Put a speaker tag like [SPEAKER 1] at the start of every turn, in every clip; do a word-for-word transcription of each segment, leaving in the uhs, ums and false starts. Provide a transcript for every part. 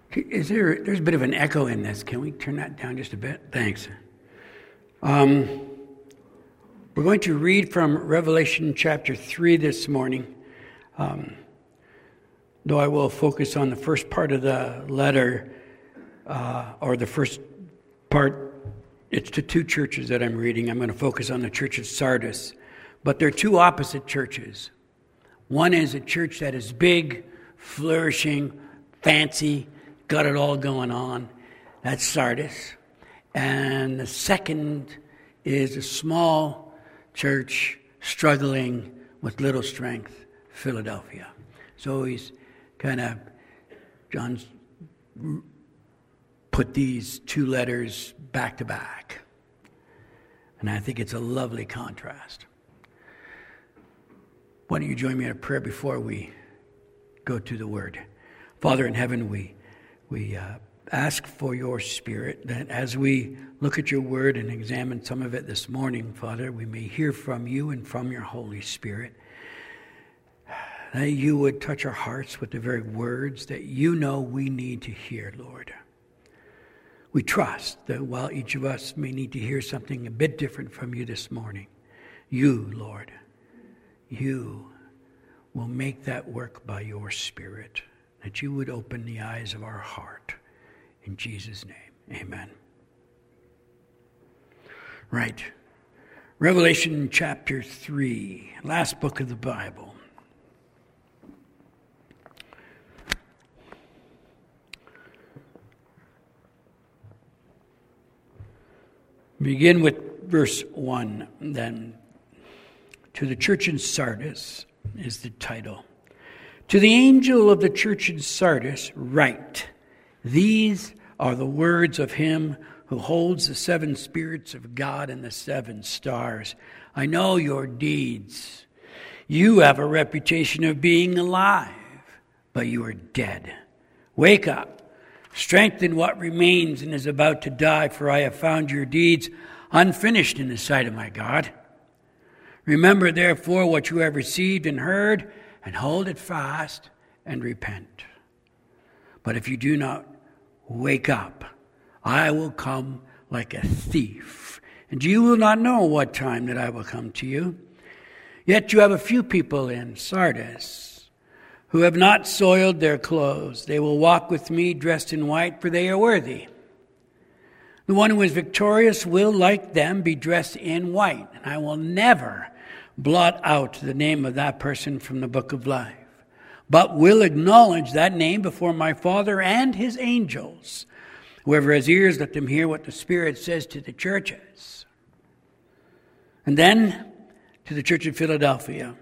[SPEAKER 1] Is there, there's a bit of an echo in this. Can we turn that down just a bit? Thanks. Um, we're going to read from Revelation chapter three this morning. Um, though I will focus on the first part of the letter, uh, or the first part, it's to two churches that I'm reading. I'm going to focus on the church of Sardis. But they're two opposite churches. One is a church that is big, flourishing, fancy, got it all going on. That's Sardis. And the second is a small church struggling with little strength, Philadelphia. So he's kind of, John's put these two letters back to back. And I think it's a lovely contrast. Why don't you join me in a prayer before we go to the Word? Father in heaven, we we uh, ask for your Spirit that as we look at your Word and examine some of it this morning, Father, we may hear from you and from your Holy Spirit. That you would touch our hearts with the very words that you know we need to hear, Lord. We trust that while each of us may need to hear something a bit different from you this morning, you, Lord, you will make that work by your Spirit, that you would open the eyes of our heart. In Jesus' name, amen. Right. Revelation chapter three, last book of the Bible. Begin with verse one, then. To the church in Sardis is the title. To the angel of the church in Sardis write, these are the words of him who holds the seven spirits of God and the seven stars. I know your deeds. You have a reputation of being alive, but you are dead. Wake up, strengthen what remains and is about to die, for I have found your deeds unfinished in the sight of my God. Remember, therefore, what you have received and heard, and hold it fast and repent. But if you do not wake up, I will come like a thief, and you will not know what time that I will come to you. Yet you have a few people in Sardis who have not soiled their clothes. They will walk with me dressed in white, for they are worthy. The one who is victorious will, like them, be dressed in white, and I will never blot out the name of that person from the book of life, but will acknowledge that name before my Father and his angels. Whoever has ears, let them hear what the Spirit says to the churches. And then to the church in Philadelphia.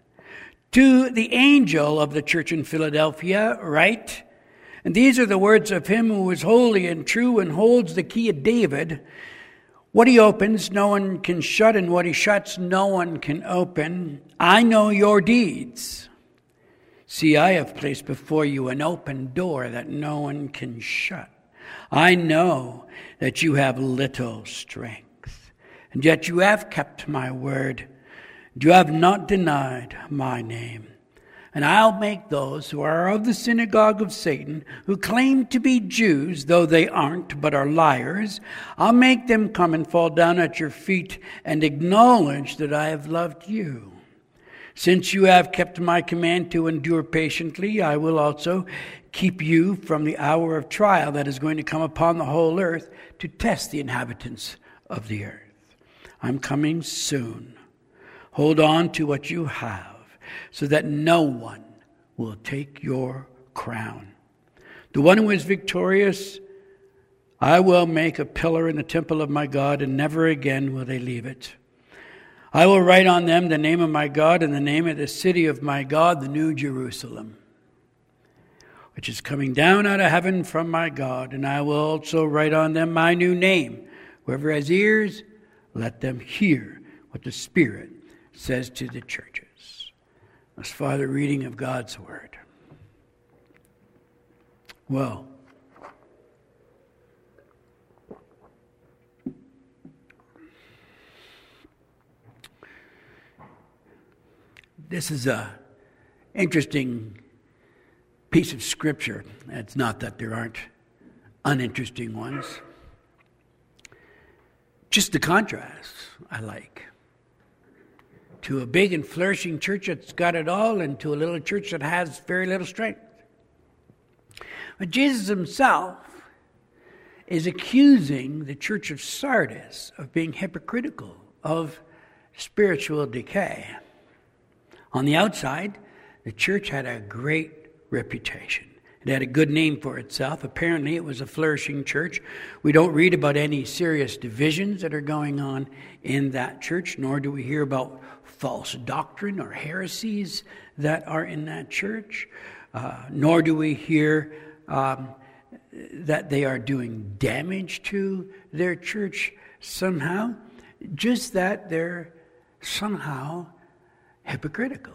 [SPEAKER 1] To the angel of the church in Philadelphia write, and these are the words of him who is holy and true and holds the key of David. What he opens, no one can shut, and what he shuts, no one can open. I know your deeds. See, I have placed before you an open door that no one can shut. I know that you have little strength, and yet you have kept my word. You have not denied my name. And I'll make those who are of the synagogue of Satan, who claim to be Jews, though they aren't, but are liars, I'll make them come and fall down at your feet and acknowledge that I have loved you. Since you have kept my command to endure patiently, I will also keep you from the hour of trial that is going to come upon the whole earth to test the inhabitants of the earth. I'm coming soon. Hold on to what you have, so that no one will take your crown. The one who is victorious, I will make a pillar in the temple of my God, and never again will they leave it. I will write on them the name of my God and the name of the city of my God, the New Jerusalem, which is coming down out of heaven from my God. And I will also write on them my new name. Whoever has ears, let them hear what the Spirit says to the churches. That's Father reading of God's Word. Well, this is a interesting piece of scripture. It's not that there aren't uninteresting ones. Just the contrast I like. To a big and flourishing church that's got it all, and to a little church that has very little strength. But Jesus himself is accusing the church of Sardis of being hypocritical, of spiritual decay. On the outside, the church had a great reputation. It had a good name for itself. Apparently, it was a flourishing church. We don't read about any serious divisions that are going on in that church, nor do we hear about false doctrine or heresies that are in that church, uh, nor do we hear um, that they are doing damage to their church somehow, just that they're somehow hypocritical.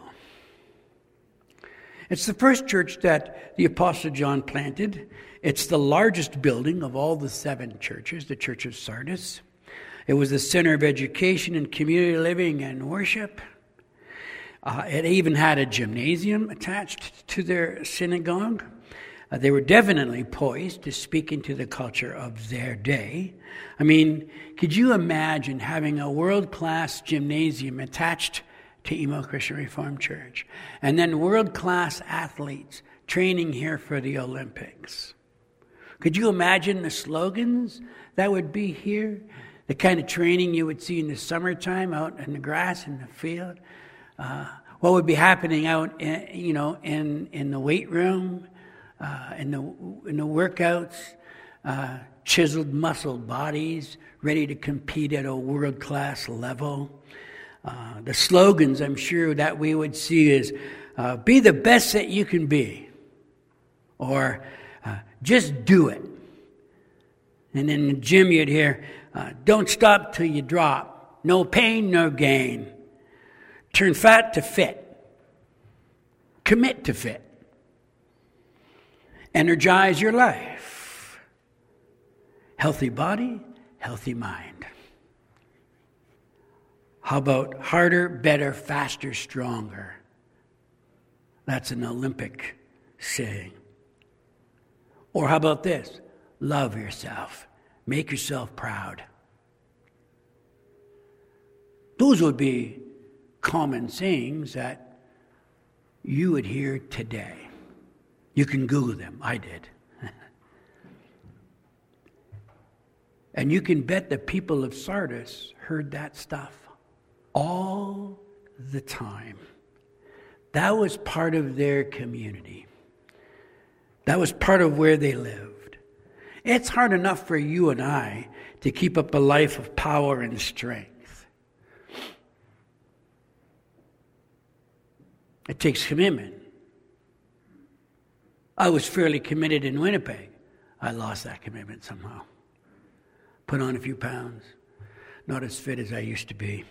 [SPEAKER 1] It's the first church that the Apostle John planted. It's the largest building of all the seven churches, the Church of Sardis. It was the center of education and community living and worship. Uh, it even had a gymnasium attached to their synagogue. Uh, they were definitely poised to speak into the culture of their day. I mean, could you imagine having a world-class gymnasium attached to Emo Christian Reformed Church, and then world-class athletes training here for the Olympics? Could you imagine the slogans that would be here? The kind of training you would see in the summertime out in the grass in the field? Uh, what would be happening out, in, you know, in in the weight room, uh, in the in the workouts? Uh, chiseled, muscled bodies ready to compete at a world-class level. Uh, the slogans, I'm sure, that we would see is, uh, be the best that you can be. Or, uh, just do it. And in the gym you'd hear, uh, don't stop till you drop. No pain, no gain. Turn fat to fit. Commit to fit. Energize your life. Healthy body, healthy mind. How about harder, better, faster, stronger? That's an Olympic saying. Or how about this? Love yourself. Make yourself proud. Those would be common sayings that you would hear today. You can Google them. I did. And you can bet the people of Sardis heard that stuff all the time. That was part of their community. That was part of where they lived. It's hard enough for you and I to keep up a life of power and strength. It takes commitment. I was fairly committed in Winnipeg. I lost that commitment somehow. Put on a few pounds. Not as fit as I used to be.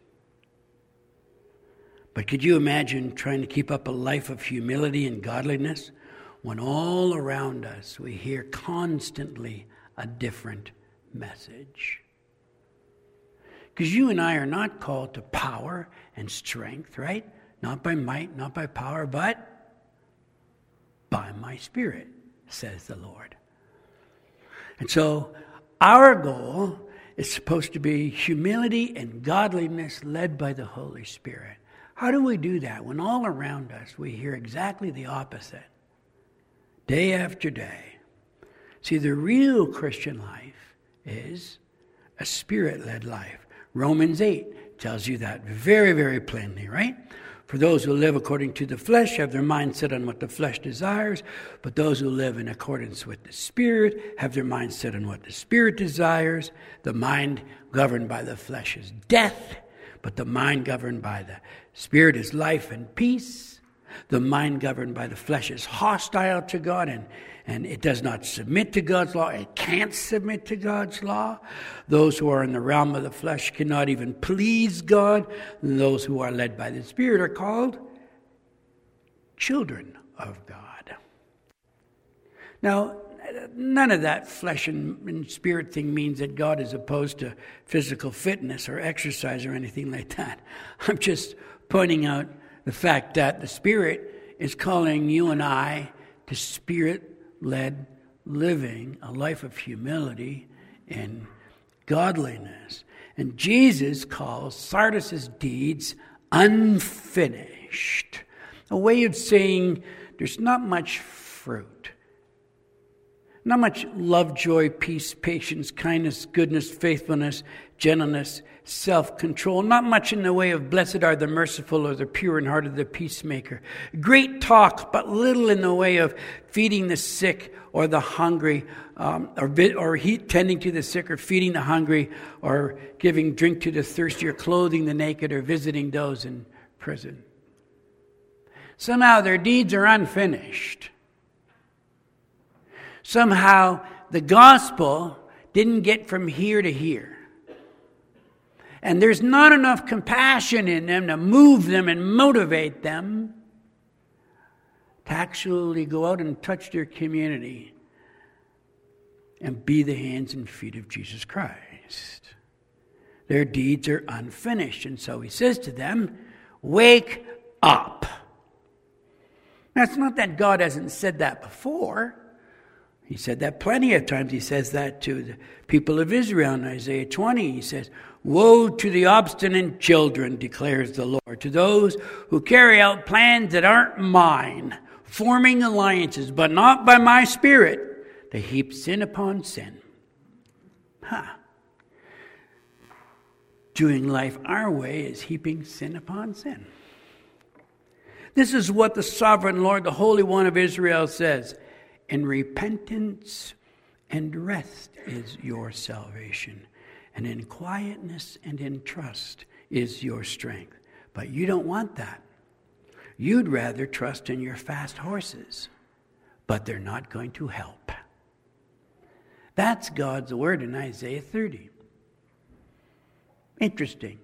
[SPEAKER 1] But could you imagine trying to keep up a life of humility and godliness when all around us we hear constantly a different message? Because you and I are not called to power and strength, right? Not by might, not by power, but by my Spirit, says the Lord. And so our goal is supposed to be humility and godliness led by the Holy Spirit. How do we do that when all around us we hear exactly the opposite? Day after day. See, the real Christian life is a Spirit-led life. Romans eight tells you that very, very plainly, right? For those who live according to the flesh have their mind set on what the flesh desires, but those who live in accordance with the Spirit have their mind set on what the Spirit desires. The mind governed by the flesh is death, but the mind governed by the Spirit is life and peace. The mind governed by the flesh is hostile to God, and, and it does not submit to God's law. It can't submit to God's law. Those who are in the realm of the flesh cannot even please God. And those who are led by the Spirit are called children of God. Now, none of that flesh and, and spirit thing means that God is opposed to physical fitness or exercise or anything like that. I'm just pointing out the fact that the Spirit is calling you and I to Spirit-led living, a life of humility and godliness. And Jesus calls Sardis' deeds unfinished. A way of saying there's not much fruit. Not much love, joy, peace, patience, kindness, goodness, faithfulness, gentleness, self-control. Not much in the way of blessed are the merciful or the pure in heart, or the peacemaker. Great talk, but little in the way of feeding the sick or the hungry, um, or, or he, tending to the sick, or feeding the hungry, or giving drink to the thirsty, or clothing the naked, or visiting those in prison. Somehow their deeds are unfinished. Somehow the gospel didn't get from here to here. And there's not enough compassion in them to move them and motivate them to actually go out and touch their community and be the hands and feet of Jesus Christ. Their deeds are unfinished. And so he says to them, wake up. Now, it's not that God hasn't said that before. He said that plenty of times. He says that to the people of Israel in Isaiah twenty. He says, woe to the obstinate children, declares the Lord, to those who carry out plans that aren't mine, forming alliances, but not by my Spirit. They heap sin upon sin. Huh. Doing life our way is heaping sin upon sin. This is what the sovereign Lord, the Holy One of Israel, says. In repentance and rest is your salvation, and in quietness and in trust is your strength. But you don't want that. You'd rather trust in your fast horses, but they're not going to help. That's God's word in Isaiah thirty. Interesting.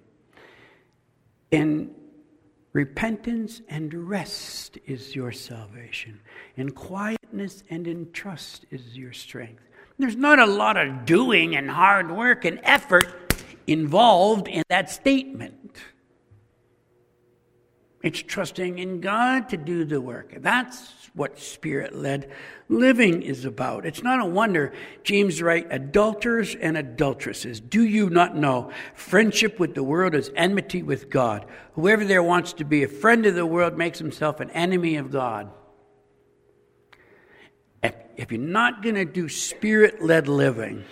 [SPEAKER 1] In repentance and rest is your salvation. In quietness and in trust is your strength. There's not a lot of doing and hard work and effort involved in that statement. It's trusting in God to do the work. That's what Spirit-led living is about. It's not a wonder James writes, adulterers and adulteresses, do you not know friendship with the world is enmity with God? Whoever there wants to be a friend of the world makes himself an enemy of God. If, if you're not going to do Spirit-led living,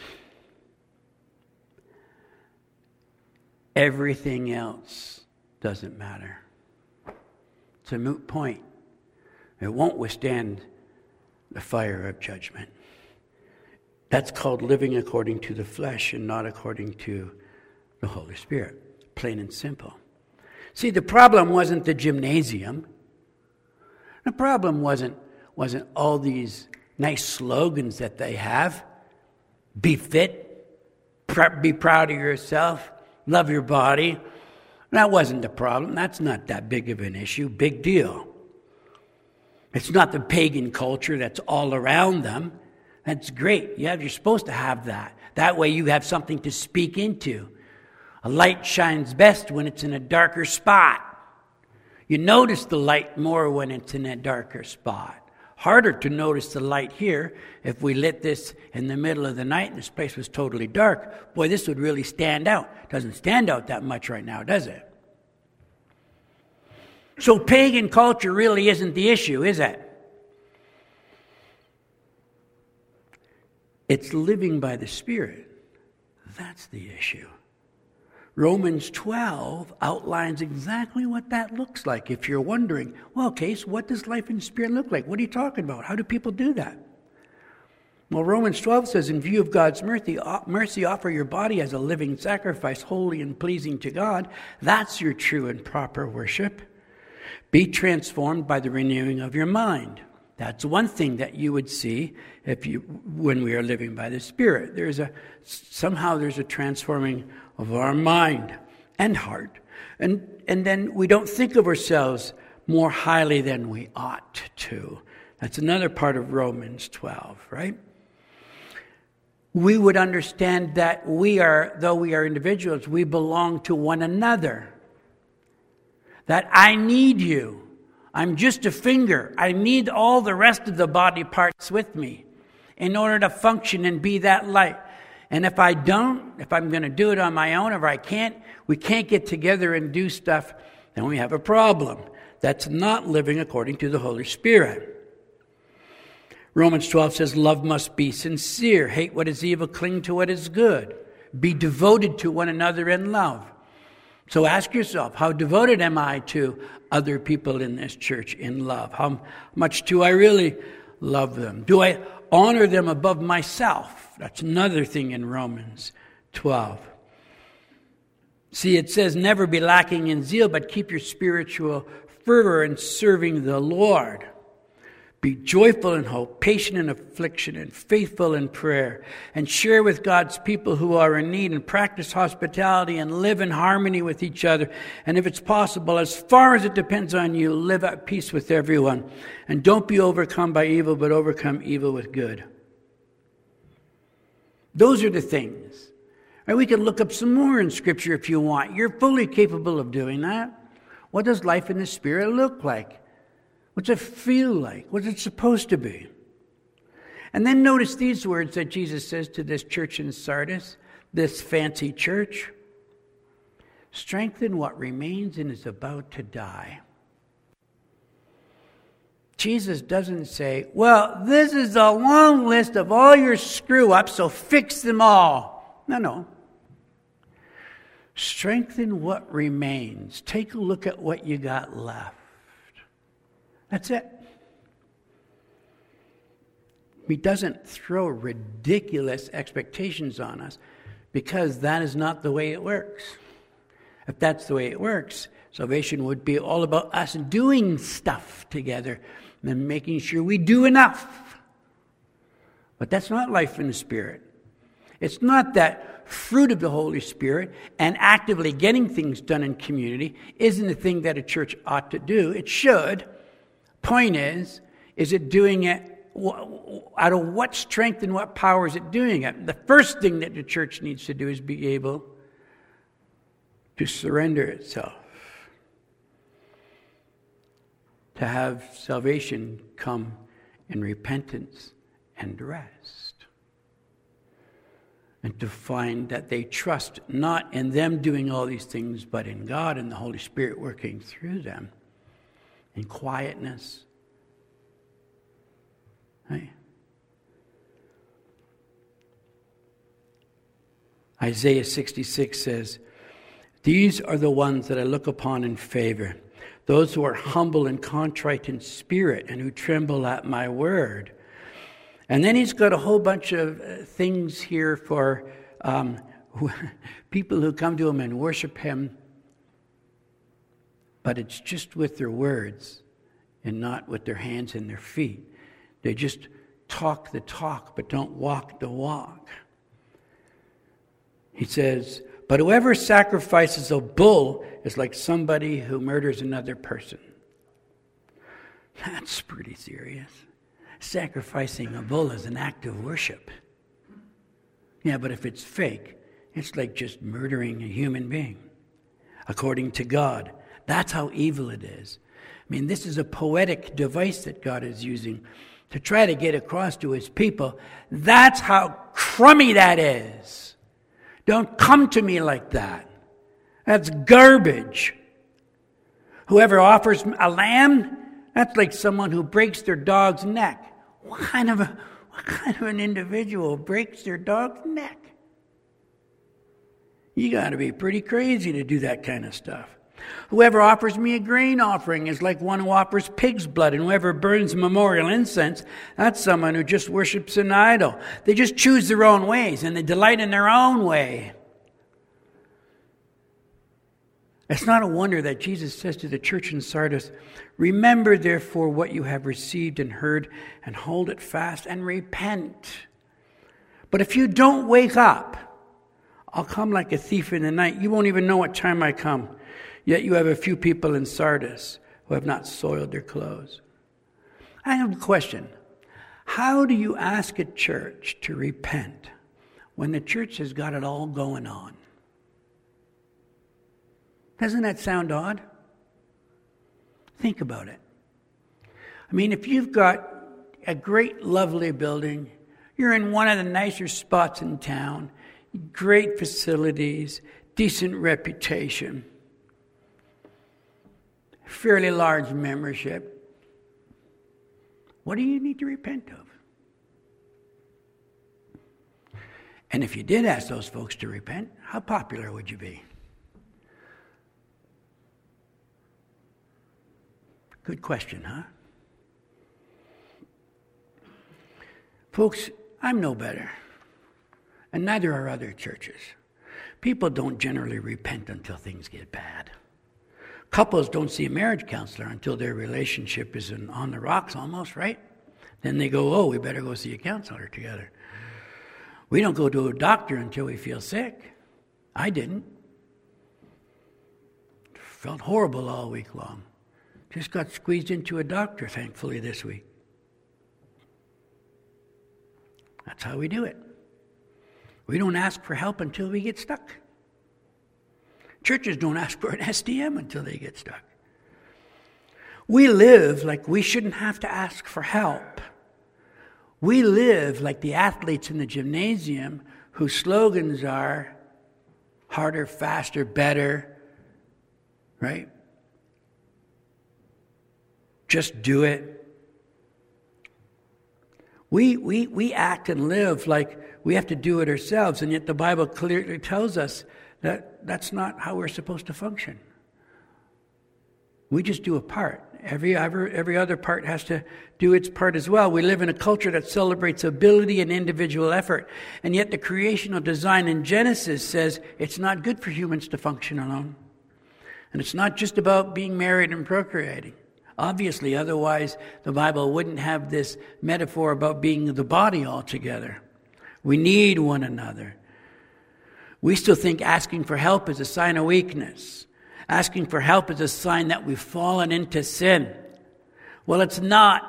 [SPEAKER 1] everything else doesn't matter. It's a moot point. It won't withstand the fire of judgment. That's called living according to the flesh and not according to the Holy Spirit. Plain and simple. See, the problem wasn't the gymnasium. The problem wasn't, wasn't all these nice slogans that they have. Be fit, pr- be proud of yourself, love your body. That wasn't the problem. That's not that big of an issue. Big deal. It's not the pagan culture that's all around them. That's great. Yeah, you're supposed to have that. That way you have something to speak into. A light shines best when it's in a darker spot. You notice the light more when it's in a darker spot. Harder to notice the light here. If we lit this in the middle of the night and this place was totally dark, boy, this would really stand out. Doesn't stand out that much right now, does it? So pagan culture really isn't the issue, is it? It's living by the Spirit. That's the issue. Romans twelve outlines exactly what that looks like. If you're wondering, well, okay, so what does life in the Spirit look like? What are you talking about? How do people do that? Well, Romans twelve says, in view of God's mercy, mercy, offer your body as a living sacrifice, holy and pleasing to God. That's your true and proper worship. Be transformed by the renewing of your mind. That's one thing that you would see if you when we are living by the Spirit. There's a somehow there's a transforming of our mind and heart. And and then we don't think of ourselves more highly than we ought to. That's another part of Romans twelve, right? We would understand that we are, though we are individuals, we belong to one another. That I need you. I'm just a finger. I need all the rest of the body parts with me in order to function and be that light. And if I don't, if I'm going to do it on my own, or if I can't, we can't get together and do stuff, then we have a problem. That's not living according to the Holy Spirit. Romans twelve says, love must be sincere. Hate what is evil, cling to what is good. Be devoted to one another in love. So ask yourself, how devoted am I to other people in this church in love? How much do I really love them? Do I honor them above myself? That's another thing in Romans twelve. See, it says, never be lacking in zeal, but keep your spiritual fervor in serving the Lord. Be joyful in hope, patient in affliction, and faithful in prayer. And share with God's people who are in need, and practice hospitality, and live in harmony with each other. And if it's possible, as far as it depends on you, live at peace with everyone. And don't be overcome by evil, but overcome evil with good. Those are the things. Right, we can look up some more in Scripture if you want. You're fully capable of doing that. What does life in the Spirit look like? What's it feel like? What's it supposed to be? And then notice these words that Jesus says to this church in Sardis, this fancy church. Strengthen what remains and is about to die. Jesus doesn't say, well, this is a long list of all your screw-ups, so fix them all. No, no. Strengthen what remains. Take a look at what you got left. That's it. He doesn't throw ridiculous expectations on us because that is not the way it works. If that's the way it works, salvation would be all about us doing stuff together and making sure we do enough. But that's not life in the Spirit. It's not that fruit of the Holy Spirit and actively getting things done in community isn't the thing that a church ought to do. It should. Point is, is it doing it out of what strength and what power is it doing it? The first thing that the church needs to do is be able to surrender itself, to have salvation come in repentance and rest, and to find that they trust not in them doing all these things, but in God and the Holy Spirit working through them in quietness. Right? Isaiah sixty-six says, these are the ones that I look upon in favor, those who are humble and contrite in spirit and who tremble at my word. And then he's got a whole bunch of things here for um, people who come to him and worship him, but it's just with their words and not with their hands and their feet. They just talk the talk, but don't walk the walk. He says, but whoever sacrifices a bull is like somebody who murders another person. That's pretty serious. Sacrificing a bull is an act of worship. Yeah, but if it's fake, it's like just murdering a human being. According to God, that's how evil it is. I mean, this is a poetic device that God is using to try to get across to his people. That's how crummy that is. Don't come to me like that. That's garbage. Whoever offers a lamb, that's like someone who breaks their dog's neck. What kind of a, what kind of an individual breaks their dog's neck? You got to be pretty crazy to do that kind of stuff. Whoever offers me a grain offering is like one who offers pig's blood, and whoever burns memorial incense, that's someone who just worships an idol. They just choose their own ways, and they delight in their own way. It's not a wonder that Jesus says to the church in Sardis, remember therefore what you have received and heard, and hold it fast and repent. But if you don't wake up, I'll come like a thief in the night. You won't even know what time I come. Yet you have a few people in Sardis who have not soiled their clothes. I have a question. How do you ask a church to repent when the church has got it all going on? Doesn't that sound odd? Think about it. I mean, if you've got a great, lovely building, you're in one of the nicer spots in town, great facilities, decent reputation, fairly large membership, what do you need to repent of? And if you did ask those folks to repent, how popular would you be? Good question, huh? Folks, I'm no better, and neither are other churches. People don't generally repent until things get bad. Couples don't see a marriage counselor until their relationship is in, on the rocks almost, right? Then they go, oh, we better go see a counselor together. We don't go to a doctor until we feel sick. I didn't. Felt horrible all week long. Just got squeezed into a doctor, thankfully, this week. That's how we do it. We don't ask for help until we get stuck. Churches don't ask for an S D M until they get stuck. We live like we shouldn't have to ask for help. We live like the athletes in the gymnasium whose slogans are harder, faster, better, right? Just do it. We, we, we act and live like we have to do it ourselves, and yet the Bible clearly tells us that that's not how we're supposed to function. We just do a part. Every, every, every other part has to do its part as well. We live in a culture that celebrates ability and individual effort, and yet the creational design in Genesis says it's not good for humans to function alone. And it's not just about being married and procreating. Obviously, otherwise the Bible wouldn't have this metaphor about being the body altogether. We need one another. We still think asking for help is a sign of weakness. Asking for help is a sign that we've fallen into sin. Well, it's not.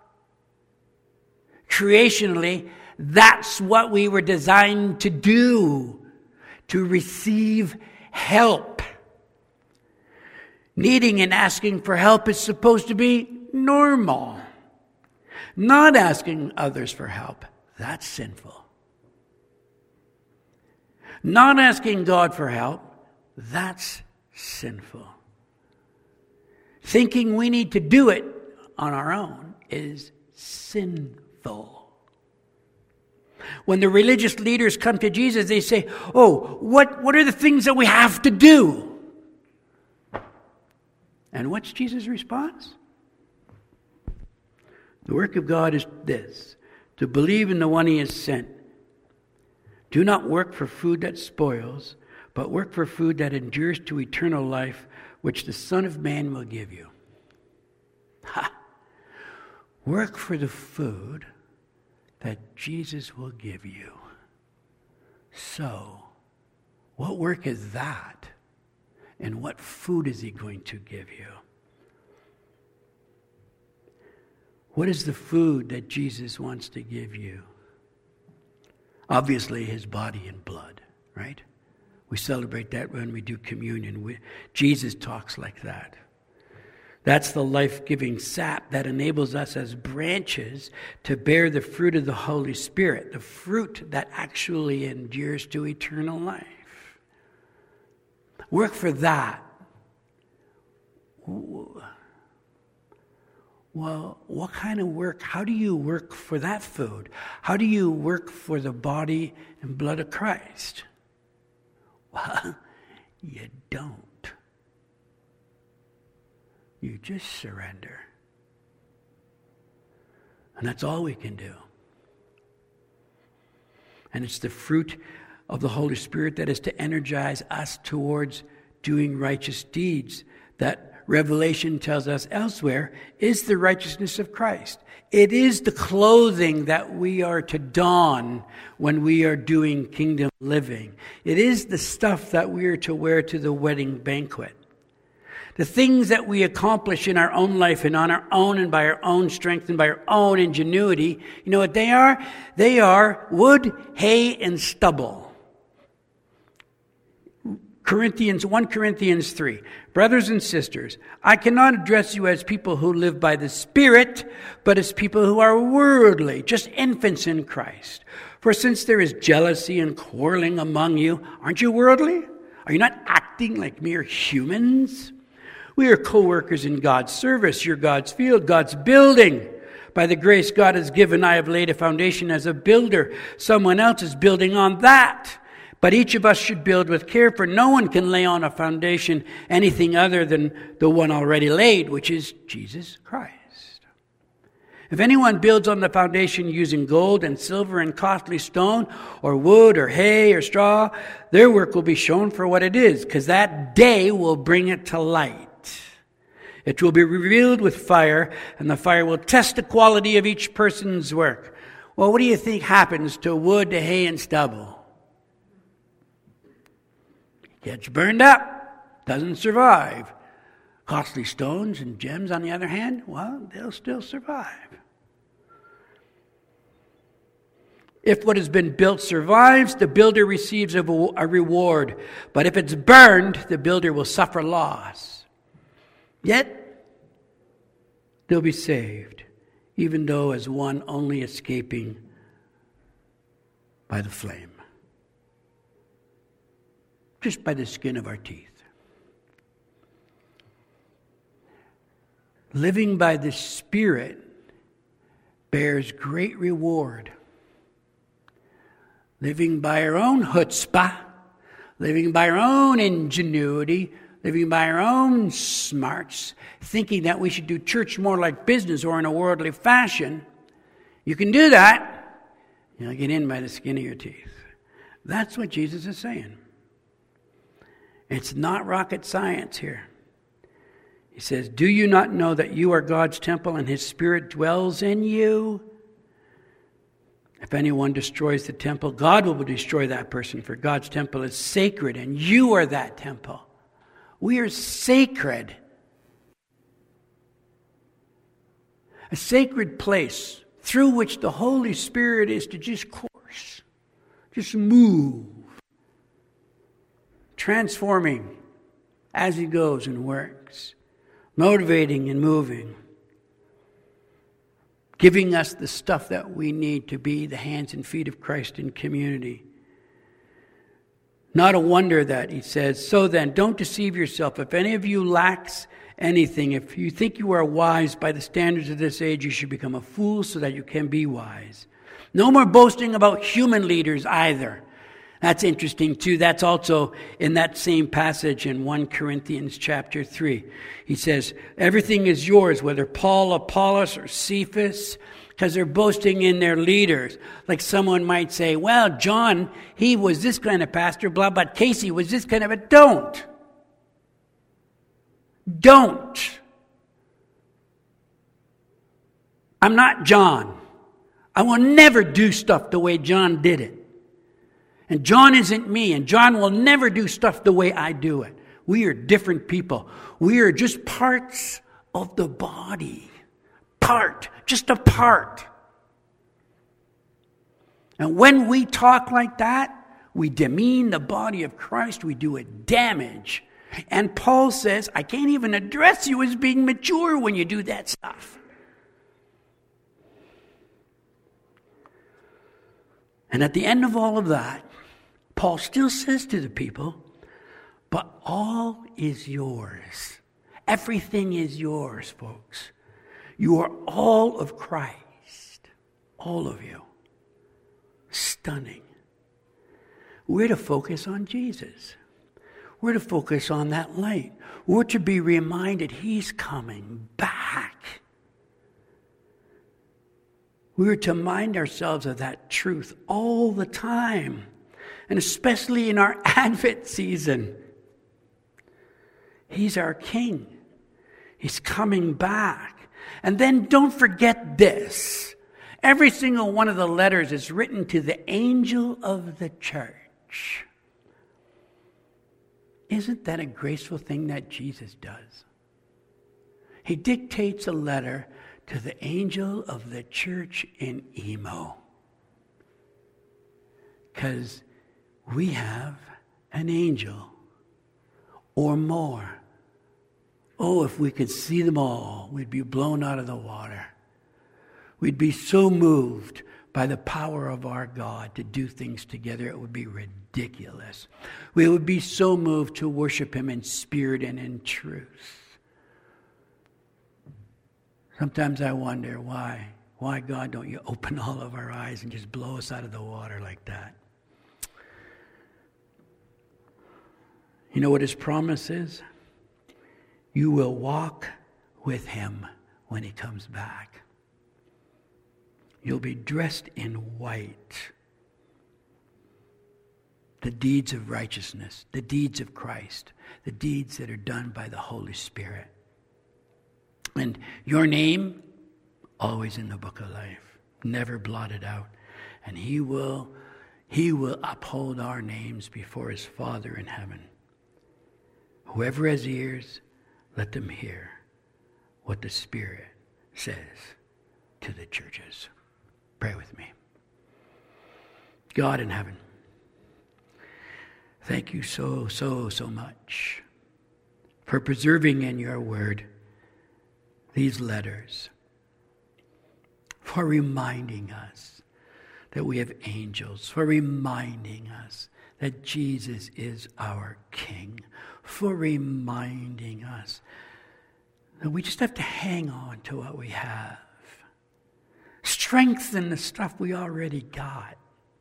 [SPEAKER 1] Creationally, that's what we were designed to do, to receive help. Needing and asking for help is supposed to be normal. Not asking others for help, that's sinful. Not asking God for help, that's sinful. Thinking we need to do it on our own is sinful. When the religious leaders come to Jesus, they say, oh, what, what are the things that we have to do? And what's Jesus' response? The work of God is this, to believe in the one he has sent. Do not work for food that spoils, but work for food that endures to eternal life, which the Son of Man will give you. Ha! Work for the food that Jesus will give you. So, what work is that? And what food is he going to give you? What is the food that Jesus wants to give you? Obviously, his body and blood, right? We celebrate that when we do communion. We, Jesus talks like that. That's the life-giving sap that enables us as branches to bear the fruit of the Holy Spirit, the fruit that actually endures to eternal life. Work for that. Well, what kind of work? How do you work for that food? How do you work for the body and blood of Christ? Well, you don't. You just surrender. And that's all we can do. And it's the fruit of the Holy Spirit that is to energize us towards doing righteous deeds. That Revelation tells us elsewhere is the righteousness of Christ. It is the clothing that we are to don when we are doing kingdom living. It is the stuff that we are to wear to the wedding banquet. The things that we accomplish in our own life and on our own and by our own strength and by our own ingenuity, you know what they are? They are wood, hay, and stubble. Corinthians, First Corinthians three. Brothers and sisters, I cannot address you as people who live by the Spirit, but as people who are worldly, just infants in Christ. For since there is jealousy and quarreling among you, aren't you worldly? Are you not acting like mere humans? We are co-workers in God's service. You're God's field, God's building. By the grace God has given, I have laid a foundation as a builder. Someone else is building on that. But each of us should build with care, for no one can lay on a foundation anything other than the one already laid, which is Jesus Christ. If anyone builds on the foundation using gold and silver and costly stone, or wood or hay or straw, their work will be shown for what it is, because that day will bring it to light. It will be revealed with fire, and the fire will test the quality of each person's work. Well, what do you think happens to wood, to hay, and stubble? Gets burned up, doesn't survive. Costly stones and gems, on the other hand, well, they'll still survive. If what has been built survives, the builder receives a reward. But if it's burned, the builder will suffer loss. Yet, they'll be saved, even though as one only escaping by the flame. Just by the skin of our teeth. Living by the Spirit bears great reward. Living by our own chutzpah, living by our own ingenuity, living by our own smarts, thinking that we should do church more like business or in a worldly fashion, you can do that. You'll get in by the skin of your teeth. That's what Jesus is saying. It's not rocket science here. He says, do you not know that you are God's temple and His Spirit dwells in you? If anyone destroys the temple, God will destroy that person, for God's temple is sacred and you are that temple. We are sacred. A sacred place through which the Holy Spirit is to just course, just move. Transforming as He goes and works, motivating and moving, giving us the stuff that we need to be the hands and feet of Christ in community. Not a wonder that He says, so then, don't deceive yourself. If any of you lacks anything, if you think you are wise by the standards of this age, you should become a fool so that you can be wise. No more boasting about human leaders either. That's interesting too. That's also in that same passage in First Corinthians chapter three. He says, everything is yours, whether Paul, Apollos, or Cephas, because they're boasting in their leaders. Like someone might say, well, John, he was this kind of pastor, blah, but Casey was this kind of a... Don't. Don't. I'm not John. I will never do stuff the way John did it. And John isn't me, and John will never do stuff the way I do it. We are different people. We are just parts of the body. Part, just a part. And when we talk like that, we demean the body of Christ. We do it damage. And Paul says, I can't even address you as being mature when you do that stuff. And at the end of all of that, Paul still says to the people, but all is yours. Everything is yours, folks. You are all of Christ. All of you. Stunning. We're to focus on Jesus. We're to focus on that light. We're to be reminded He's coming back. We're to mind ourselves of that truth all the time. And especially in our Advent season. He's our King. He's coming back. And then don't forget this. Every single one of the letters is written to the angel of the church. Isn't that a graceful thing that Jesus does? He dictates a letter to the angel of the church in Emo. Because we have an angel or more. Oh, if we could see them all, we'd be blown out of the water. We'd be so moved by the power of our God to do things together, it would be ridiculous. We would be so moved to worship him in spirit and in truth. Sometimes I wonder why. Why, God, don't you open all of our eyes and just blow us out of the water like that? You know what his promise is? You will walk with him when he comes back. You'll be dressed in white. The deeds of righteousness, the deeds of Christ, the deeds that are done by the Holy Spirit. And your name, always in the book of life, never blotted out. And he will, he will uphold our names before his Father in heaven. Whoever has ears, let them hear what the Spirit says to the churches. Pray with me. God in heaven, thank you so, so, so much for preserving in your word these letters, for reminding us that we have angels, for reminding us that Jesus is our King, for reminding us that we just have to hang on to what we have. Strengthen the stuff we already got.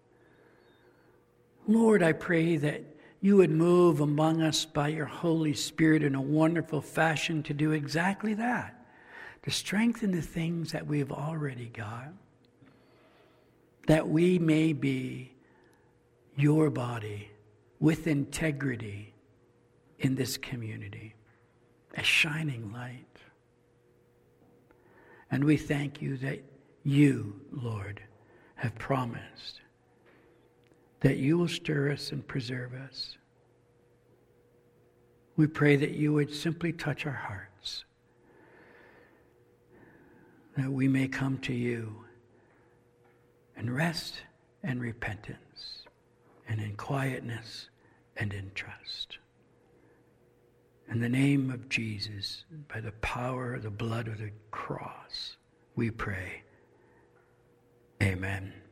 [SPEAKER 1] Lord, I pray that you would move among us by your Holy Spirit in a wonderful fashion to do exactly that, to strengthen the things that we've already got, that we may be your body with integrity in this community, a shining light. And we thank you that you, Lord, have promised that you will stir us and preserve us. We pray that you would simply touch our hearts, that we may come to you in rest and repentance, and in quietness and in trust. In the name of Jesus, by the power of the blood of the cross, we pray. Amen.